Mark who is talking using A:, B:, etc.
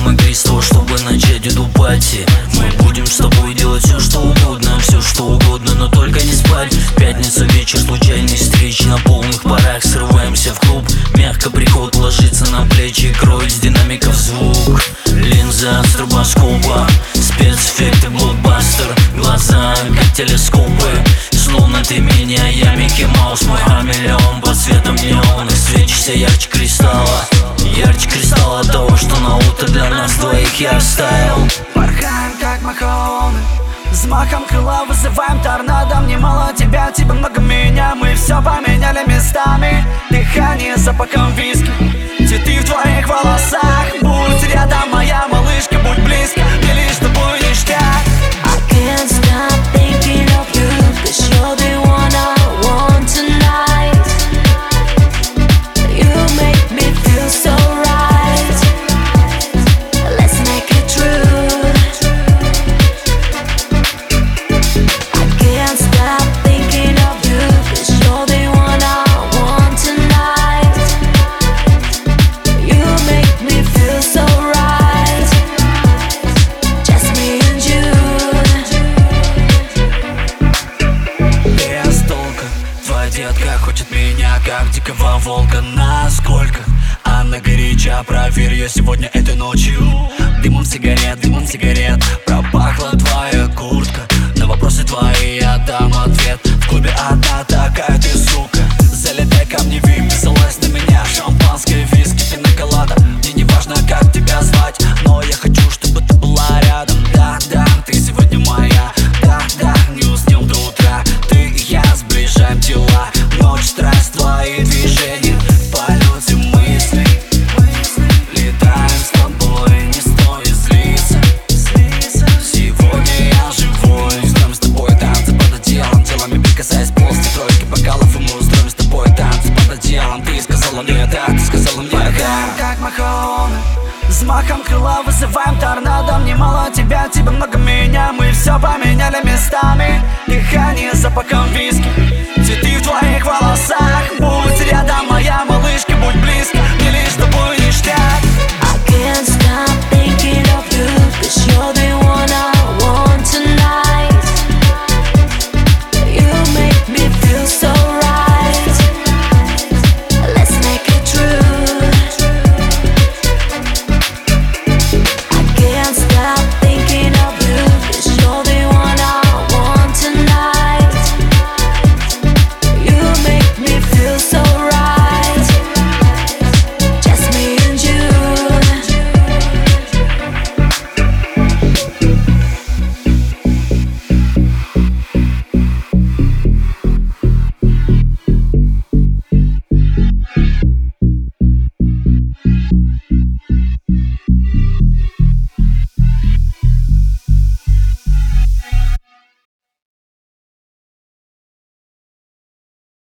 A: самое кресло, чтобы начать эту пати. Мы будем с тобой делать все, что угодно, все, что угодно, но только не спать. Пятница вечер, случайной встречи, на полных парах срываемся в клуб. Мягко приход ложится на плечи, кроет с динамиков звук. Линза стробоскопа, спецэффекты, блокбастер. Глаза как телескопы, словно ты меня, я Микки Маус. Мой хамелеон под светом неонных, свечишься ярче кристалла. Ярче кристалла того, что на утро для нас двоих я оставил.
B: Порхаем как махоны, взмахом крыла вызываем торнадо. Мне мало тебя, тебе много меня, мы все поменяли местами. Дыхание с запахом виски, цветы в твоих волосах. Будь рядом, моя малышка, будь близко, мне лишь с тобой ништяк.
C: I can't stop thinking of you, 'cause you're the one I want tonight. You make me feel so right. Let's make it true. I can't stop thinking of you, 'cause you're the one I want tonight. You make me feel so right. Just me and you.
B: Без толка, твоя детка хочет меня, как дикого волка. Насколько она горяча, проверь ее сегодня этой ночью. Дымом сигарет, пропахла твоя куртка. На вопросы твои я дам ответ. В клубе одна такая ты, сука. Залетай ко мне, вип, залазь на меня. Шампанское, виски, пиноколада. Мне не важно, как тебя звать, но я хочу, чтобы ты была рядом. Да, ты сегодня моя. Да, не уснем до утра. Ты и я сближаем тела. Ночь, страсть, твои движения, в полете мыслей. Летаем с тобой, не стоит злиться. Сегодня я живой. Устроим с тобой танцы под одеялом, телами прикасаясь полости тройки бокалов. И мы устроим с тобой танцы под одеялом. Ты сказала мне да, ты сказала мне да. Как махоны, взмахом крыла вызываем торнадо. Мне мало тебя, тебе много меня, мы все поменяли местами. Дыхание с запахом виски, цветы в твоих волосах. Будь рядом, моя малышка, будь близко,